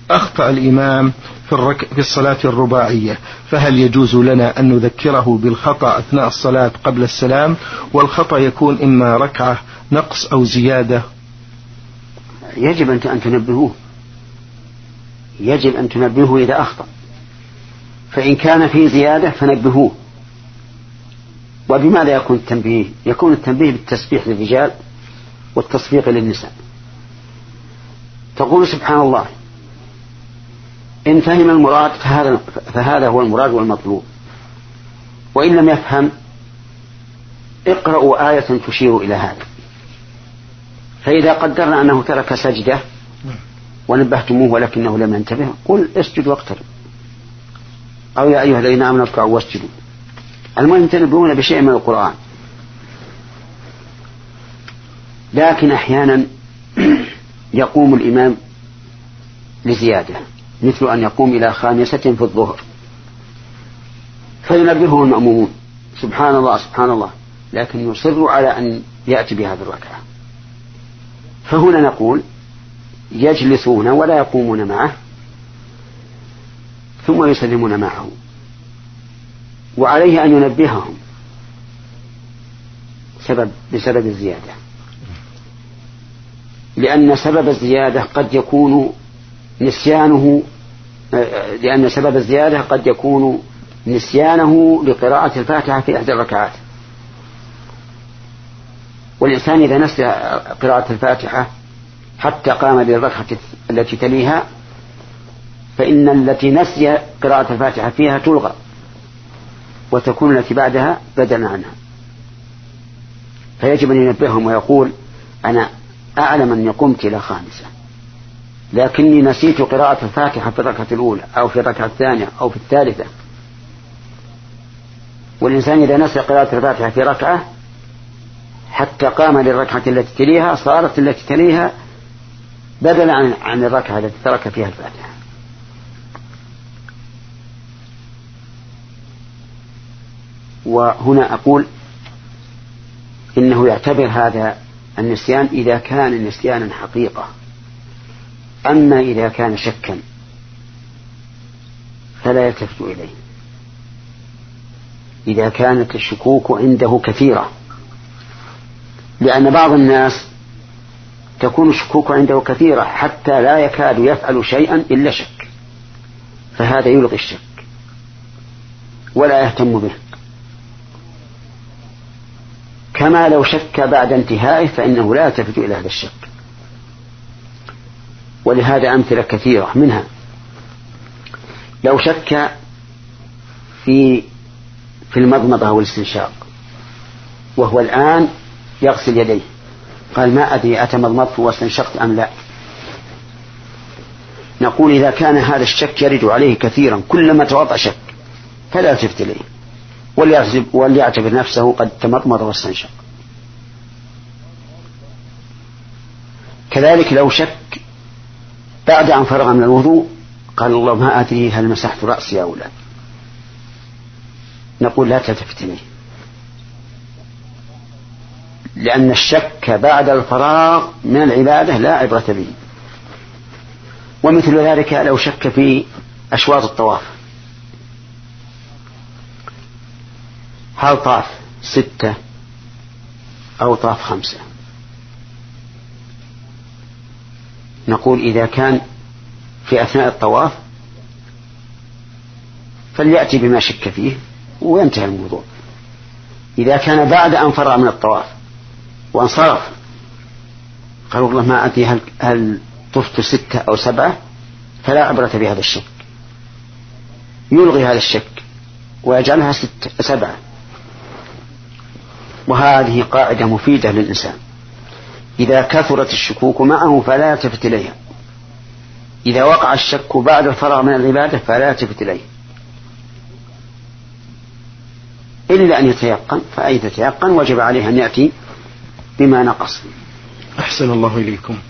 أخطأ الإمام في الصلاة الرباعية، فهل يجوز لنا أن نذكره بالخطأ أثناء الصلاة قبل السلام؟ والخطأ يكون إما ركعة نقص أو زيادة. يجب أن تنبهوه، يجب أن تنبهوه إذا أخطأ، فإن كان فيه زيادة فنبهوه. وبماذا يكون التنبيه؟ يكون التنبيه بالتسبيح للرجال والتصفيق للنساء. تقول سبحان الله، إن فهم المراد فهذا هو المراد والمطلوب، وإن لم يفهم اقرأوا آية تشير إلى هذا. فإذا قدرنا أنه ترك سجدة ونبهتموه ولكنه لم ينتبه، قل اسجد واقترب، أو يا أيها الذين آمنوا اركعوا واسجدوا. المهم تنبهون بشيء من القرآن. لكن أحيانا يقوم الإمام لزيادة، مثل أن يقوم إلى 5 في الظهر، فينبهه المأمومون سبحان الله سبحان الله، لكن يصر على أن يأتي بهذه الركعة. فهنا نقول يجلسون ولا يقومون معه ثم يسلمون معه، وعليه أن ينبههم بسبب الزيادة، لأن سبب الزيادة قد يكون نسيانه لقراءة الفاتحة في إحدى الركعات. والإنسان إذا نسي قراءة الفاتحة حتى قام للركعة التي تليها، فإن التي نسي قراءة الفاتحة فيها تلغى، وتكون التي بعدها بدلا عنها. فيجب أن ينبههم ويقول أنا أعلم أني قمت إلى 5، لكني نسيت قراءة الفاتحة في الركعة الأولى أو في الركعة الثانية أو في الثالثة. والإنسان إذا نسي قراءة الفاتحة في ركعة حتى قام للركعة التي تليها، صارت التي تليها بدلا عن الركعة التي ترك فيها الفاتحة. وهنا أقول إنه يعتبر هذا النسيان إذا كان نسيانا حقيقة، أما إذا كان شكا فلا يلتفت إليه. إذا كانت الشكوك عنده كثيرة، لأن بعض الناس تكون الشكوك عنده كثيرة حتى لا يكاد يفعل شيئا إلا شك، فهذا يلغي الشك ولا يهتم به، كما لو شك بعد انتهائه فإنه لا يلتفت إلى هذا الشك. ولهذا أمثلة كثيرة، منها لو شك في المضمضة والاستنشاق وهو الآن يغسل يديه، قال ما أدري أتمضمضت واستنشقت أم لا، نقول إذا كان هذا الشك يرد عليه كثيرا كلما توضأ شك فلا يلتفت إليه وليعتبر نفسه قد تمضمض واستنشق. كذلك لو شك بعد أن فرغ من الوضوء قال الله ما أدري هل مسحت رأسي أو لا، نقول لا تلتفت إليه، لأن الشك بعد الفراغ من العبادة لا عبرة به. ومثل ذلك لو شك في أشواط الطواف، هل طاف 6 أو طاف 5، نقول إذا كان في أثناء الطواف فليأتي بما شك فيه وينتهي الموضوع. إذا كان بعد أن فرغ من الطواف وانصرف قال والله ما أدري هل طفت 6 أو 7، فلا عبرة بهذا الشك، يلغي هذا الشك ويجعلها 7. وهذه قاعدة مفيدة للإنسان، إذا كثرت الشكوك معه فلا يلتفت إليها، إذا وقع الشك بعد الفراغ من العبادة فلا يلتفت إليه إلا أن يتيقن، فأي تيقن وجب عليه أن يأتي بما نقص. أحسن الله إليكم.